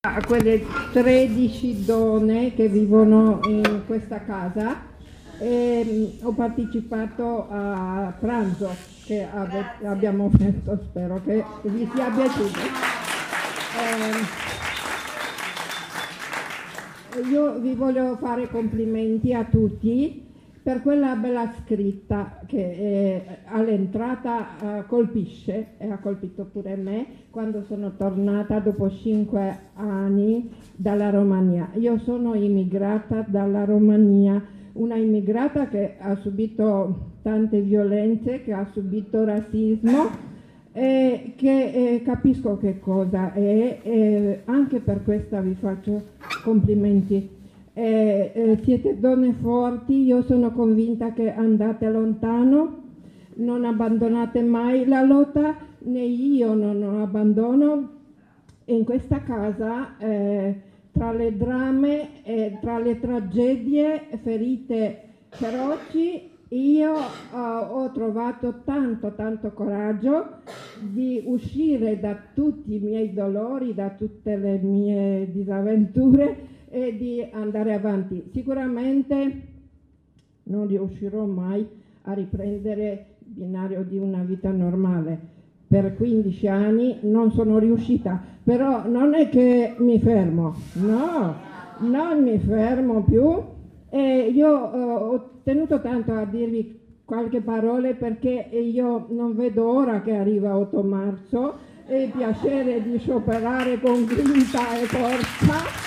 A quelle 13 donne che vivono in questa casa e ho partecipato a pranzo che abbiamo fatto, spero che vi sia piaciuto. Io vi voglio fare complimenti a tutti per quella bella scritta che all'entrata colpisce, e ha colpito pure me quando sono tornata dopo 5 anni dalla Romania. Io sono immigrata dalla Romania, una immigrata che ha subito tante violenze, che ha subito razzismo e che capisco che cosa è, e anche per questo vi faccio complimenti. Siete donne forti, io sono convinta che andate lontano, non abbandonate mai la lotta, né io non abbandono. E in questa casa, tra le drammi e tra le tragedie, ferite feroci, io ho trovato tanto coraggio di uscire da tutti i miei dolori, da tutte le mie disavventure e di andare avanti. Sicuramente non riuscirò mai a riprendere il binario di una vita normale. Per 15 anni non sono riuscita, però non è che mi fermo, no, non mi fermo più. E io ho tenuto tanto a dirvi qualche parola perché io non vedo ora che arriva 8 marzo e il piacere di scioperare con grinta e forza.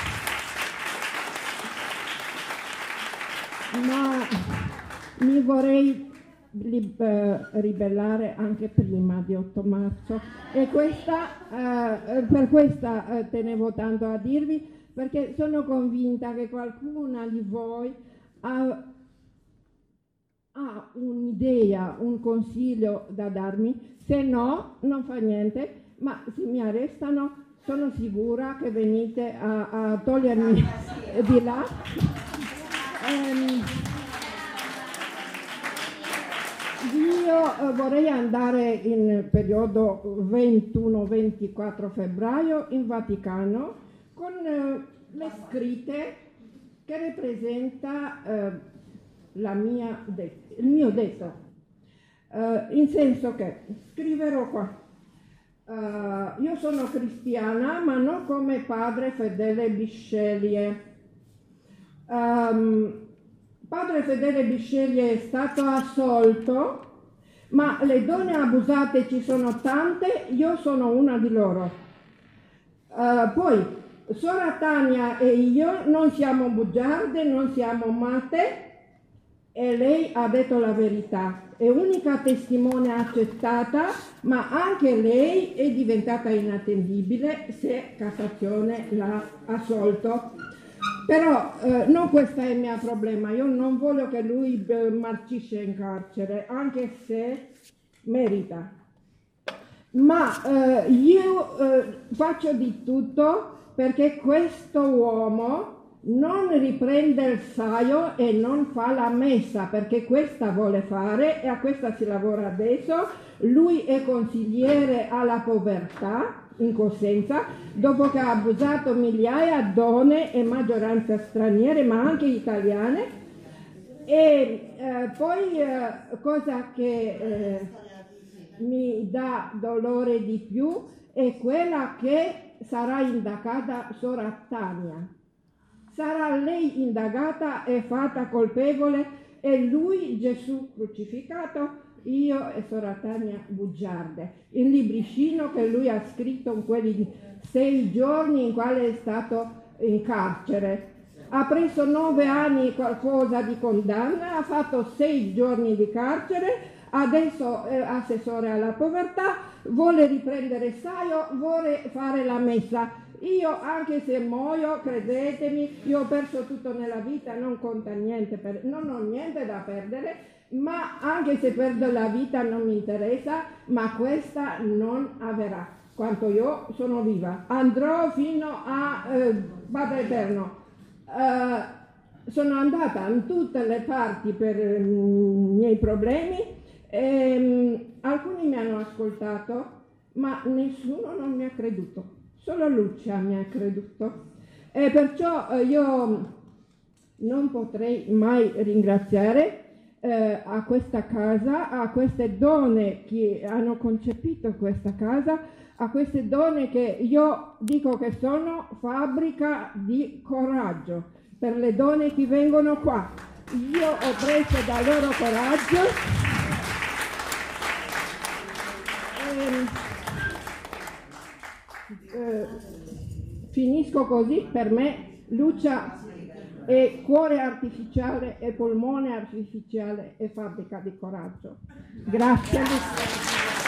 Ma mi vorrei ribellare anche prima di 8 marzo e per questa tenevo tanto a dirvi, perché sono convinta che qualcuna di voi ha un'idea, un consiglio da darmi. Se no, non fa niente, ma se mi arrestano sono sicura che venite a togliermi di là. Io vorrei andare in periodo 21-24 febbraio in Vaticano con le scritte che rappresenta il mio detto, in senso che scriverò qua. Io sono cristiana, ma non come padre Fedele Bisceglie. Padre Fedele Bisceglie è stato assolto, ma le donne abusate ci sono tante, io sono una di loro. Poi, Sora Tania e io non siamo bugiarde, non siamo matte, e lei ha detto la verità. È unica testimone accettata, ma anche lei è diventata inattendibile se Cassazione l'ha assolto. Però non questo è il mio problema, io non voglio che lui marcisce in carcere, anche se merita. Ma io faccio di tutto perché questo uomo non riprende il saio e non fa la messa, perché questa vuole fare e a questa si lavora adesso. Lui è consigliere alla povertà in Cosenza, dopo che ha abusato migliaia di donne e maggioranza straniere, ma anche italiane. E poi cosa che mi dà dolore di più è quella che sarà indagata Sora Tania. Sarà lei indagata e fatta colpevole e lui Gesù crucificato, io e Sora Tania bugiarde. Il libricino che lui ha scritto in quelli 6 giorni in quale è stato in carcere. Ha preso 9 anni qualcosa di condanna, ha fatto 6 giorni di carcere, adesso è assessore alla povertà, vuole riprendere il saio, vuole fare la messa. Io, anche se muoio, credetemi, io ho perso tutto nella vita, non conta niente, non ho niente da perdere, ma anche se perdo la vita non mi interessa, ma questa non avverrà. Quanto io sono viva, andrò fino a Padre Eterno. Sono andata in tutte le parti per i miei problemi, alcuni mi hanno ascoltato, ma nessuno non mi ha creduto. solo Lucia mi ha creduto. E perciò io non potrei mai ringraziare a questa casa, a queste donne che hanno concepito questa casa, a queste donne che io dico che sono fabbrica di coraggio per le donne che vengono qua. Io ho preso dal loro coraggio finisco così. Per me Lucia è cuore artificiale, è polmone artificiale, è fabbrica di coraggio. Grazie Lucia.